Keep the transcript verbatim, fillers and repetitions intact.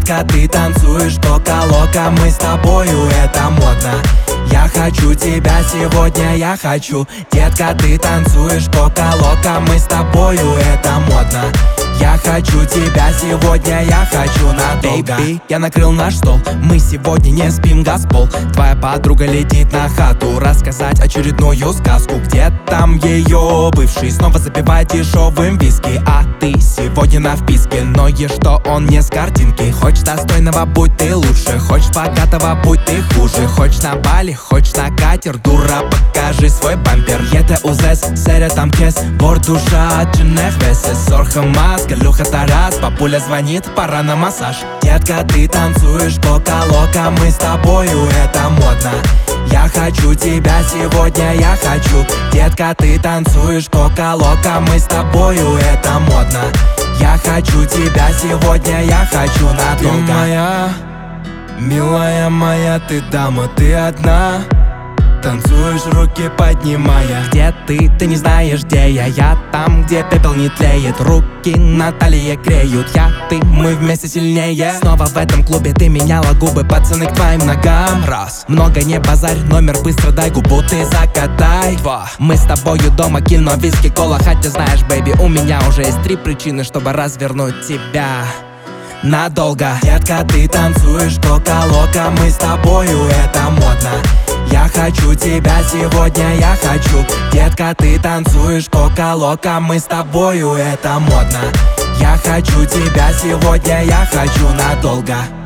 Детка, ты танцуешь кока-лока, мы с тобою, это модно. Я хочу тебя сегодня, я хочу. Детка, ты танцуешь кока-лока, мы с тобою, это модно. Я хочу тебя сегодня, я хочу надолго. Baby, я накрыл наш стол, мы сегодня не спим, газпол. Твоя подруга летит на хату рассказать очередную сказку. Где там ее бывший снова запивает дешевым виски, а ты сегодня на вписке. Но и что он не с картинки. Хочешь достойного, будь ты лучше. Хочешь богатого, будь ты хуже. Хочешь на Бали, хочешь на катер, дура, покажи свой бампер. Это узес, серия там кес, бор душа, чинех весес, сорха маска, люха Тарас, папуля звонит, пора на массаж. Детка, ты танцуешь кока-лока, мы с тобою, это модно. Я хочу тебя сегодня, я хочу. Детка, ты танцуешь кока-лока, мы с тобою, это модно. Я хочу тебя сегодня, я хочу надолго. Ты моя, милая моя, ты дама, ты одна. Танцуешь, руки поднимая. Где ты? Ты не знаешь, где я. Я там, где пепел не тлеет. Руки на талии греют. Я, ты, мы вместе сильнее. Снова в этом клубе ты меняла губы. Пацаны к твоим ногам. Раз. Много не базарь, номер быстро дай, губу ты закатай. Два. Мы с тобою дома, кино, виски, кола. Хотя знаешь, бэйби, у меня уже есть три причины, чтобы развернуть тебя надолго. Детка, ты танцуешь кока-лока, мы с тобою, это модно. Я хочу тебя сегодня, я хочу. Детка, ты танцуешь кока-лока, мы с тобою, это модно. Я хочу тебя сегодня, я хочу надолго.